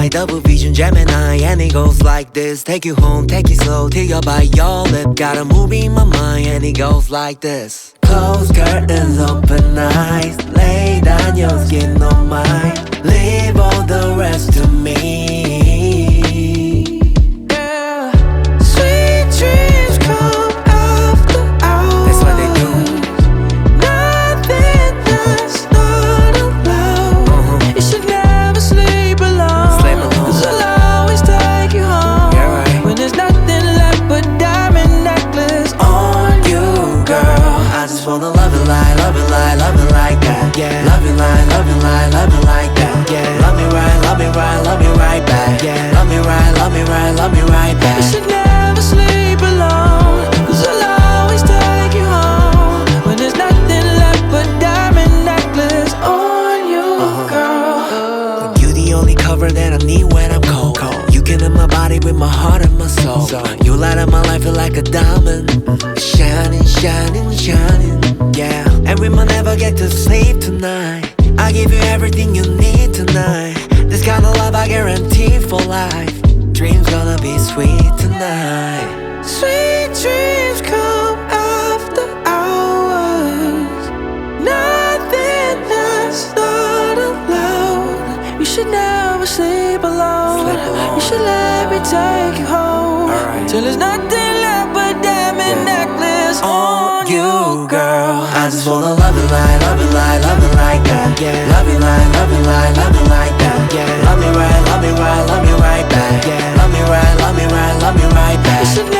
double vision Gemini, and it goes like this. Take you home, take it slow till you bite your lip. Got a movie in my mind, and it goes like this. Close curtains, open eyes, lay down your skin on mine. Leave all the rest to me. Yeah. Sweet dreams come after hours. That's what they do. Nothing that's not allowed. You should never sleep alone. Sleep alone. 'Cause I'll always take you home. Yeah, right. When there's nothing left but diamond necklace on you, girl. I just wanna love it like, love it like, love it like that. Yeah. Love it like, love it like, love it like that. Yeah. Love me right, love me right, love me right back. Yeah. Love me right, love me right, love me right You back. should never sleep alone. 'Cause I'll always take you home. When there's nothing left but diamond necklace on you, girl. You the only cover that I need when I'm cold. You can in my body with my heart and my soul. You light up my life, feel like a diamond. Shining, shining, shining. Yeah. And we might never get to sleep tonight. I give you everything you need tonight. This kind of love I guarantee for life. Dreams gonna be sweet tonight. Sweet dreams come after hours. Nothing that's not allowed. You should never sleep alone. Sleep alone. You should let me take you home. Alright. Till there's nothing left but diamond necklace on you, girl. I just wanna love it like, love it like, love it like that. Yeah. Love it like, love it like, love it like that. Yeah. Love me right, love me right, love me right back. Yeah. Love me right, love me right, love me right back. You should